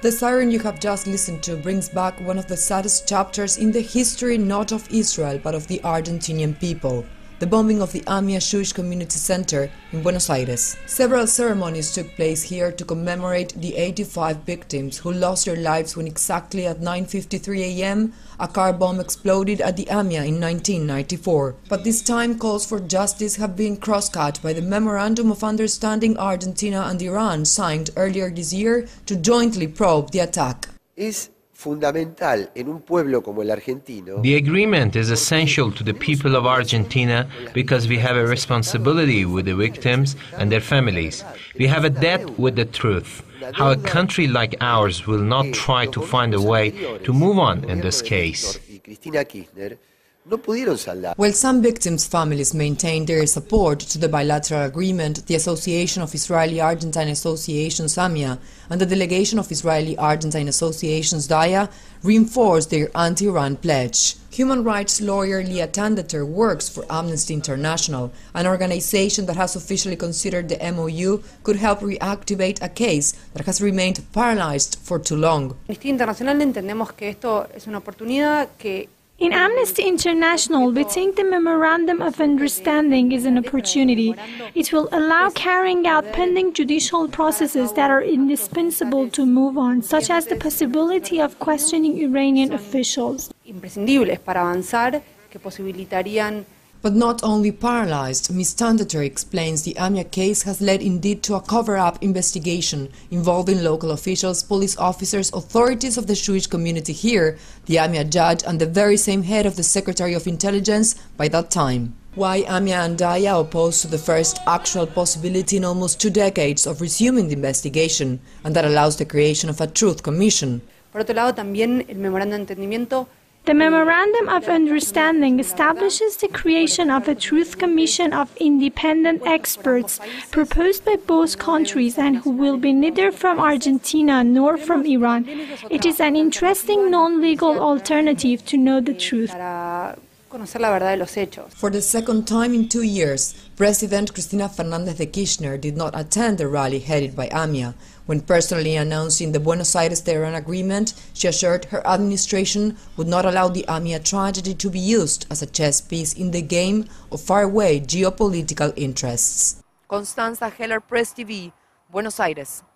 The siren you have just listened to brings back one of the saddest chapters in the history not of Israel but of the Argentinian people. The bombing of the AMIA Jewish Community Center in Buenos Aires. Several ceremonies took place here to commemorate the 85 victims who lost their lives when exactly at 9:53 a.m. a car bomb exploded at the AMIA in 1994. But this time calls for justice have been crosscut by the Memorandum of Understanding Argentina and Iran signed earlier this year to jointly probe the attack. Fundamental en un pueblo como el argentino. The agreement is essential to the people of Argentina because we have a responsibility with the victims and their families. We have a debt with the truth. How a country like ours will not try to find a way to move on in this case. While some victims' families maintain their support to the bilateral agreement, the Association of Israeli-Argentine Associations AMIA and the Delegation of Israeli-Argentine Associations DAIA reinforced their anti-Iran pledge. Human rights lawyer Lia Tandeter works for Amnesty International, an organization that has officially considered the MOU could help reactivate a case that has remained paralyzed for too long. In Amnesty International, we think the Memorandum of Understanding is an opportunity. It will allow carrying out pending judicial processes that are indispensable to move on, such as the possibility of questioning Iranian officials. But not only paralyzed, Ms. Tandeter explains the AMIA case has led indeed to a cover-up investigation involving local officials, police officers, authorities of the Jewish community here, the AMIA judge and the very same head of the Secretary of Intelligence by that time. Why AMIA and DAIA opposed to the first actual possibility in almost 2 decades of resuming the investigation, and that allows the creation of a truth commission. The Memorandum of Understanding establishes the creation of a truth commission of independent experts proposed by both countries and who will be neither from Argentina nor from Iran. It is an interesting non-legal alternative to know the truth. For the second time in 2 years, President Cristina Fernández de Kirchner did not attend the rally headed by AMIA. When personally announcing the Buenos Aires-Tehran agreement, she assured her administration would not allow the AMIA tragedy to be used as a chess piece in the game of faraway geopolitical interests. Constanza Heller, Press TV, Buenos Aires.